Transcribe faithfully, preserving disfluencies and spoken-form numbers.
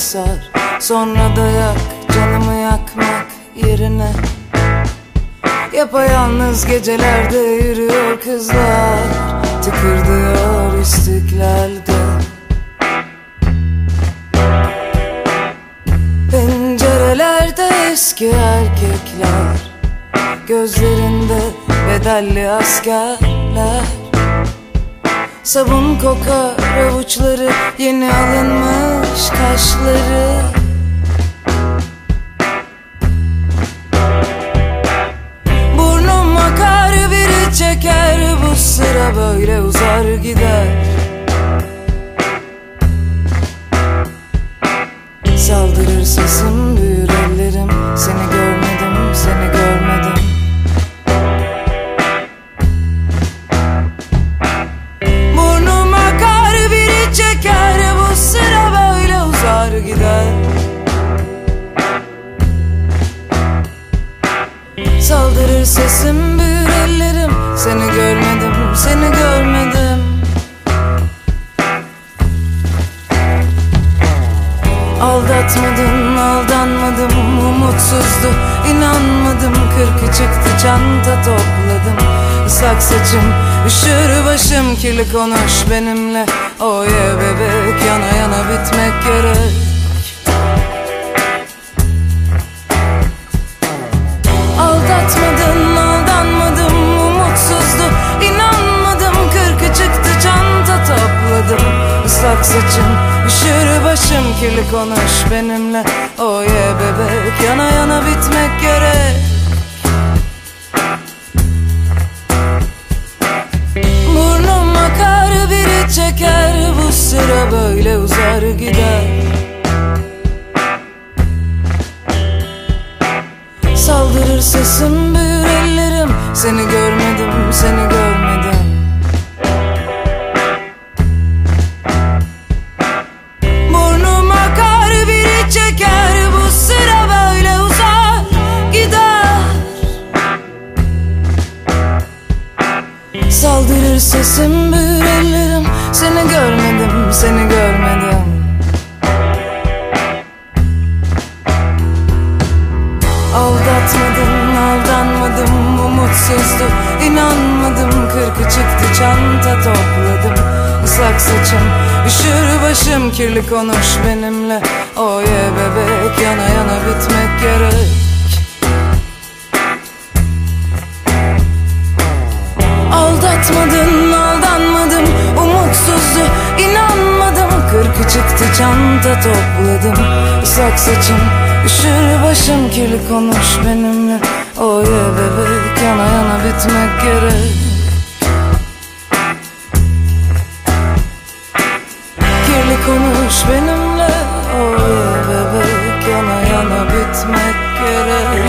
sar, sonra da yak, canımı yakmak yerine. Yapayalnız gecelerde yürüyor kızlar, tıkırdıyor istiklalde. Pencerelerde eski erkekler, gözlerinde bedelli askerler. Sabun kokar avuçları, yeni alınmış kaşları. Burnum akar, biri çeker, bu sıra böyle uzar gider. Saldırır sesim, büyür ellerim, seni görmedim, seni görmedim. Burnum akar, biri çeker, bu sıra böyle uzar gider. Saldırır sesim, büyür ellerim, seni görmedim, seni görmedim. Aldatmadın, aldanmadım, umutsuzdu, inanmadım. Kırkı çıktı, çanta topladım. Islak saçım, üşür başım, kirli konuş benimle. Oh yeah bebek, yana yana bitmek gerek. Aldatmadın, aldanmadım, umutsuzdu, inanmadım. Kırkı çıktı, çanta topladım. Islak saçım, üşür başım, kirli konuş benimle. Oh yeah bebek, yana yana bitmek gerek. Burnum akar, biri çeker, bu sıra böyle uzar gider. Saldırır sesim, büyür ellerim, seni görmedim, seni görmedim. Burnum akar, biri çeker, bu sıra böyle uzar gider. Saldırır sesim, büyür ellerim, seni görmedim, seni görmedim. Aldatmadın, aldanmadım, umutsuzdu, inanmadım. Kırkı çıktı, çanta topladım. Islak saçım, üşür başım, kirli konuş benimle. Oh yeah bebek, yana yana bitmek gerek. Aldatmadın, aldanmadım, umutsuzdu, inanmadım. Kırkı çıktı, çanta topladım. Islak saçım, üşür başım, kirli konuş benimle. Oh yeah bebek, yana yana bitmek gerek. Kirli konuş benimle. Oh yeah bebek, yana yana bitmek gerek.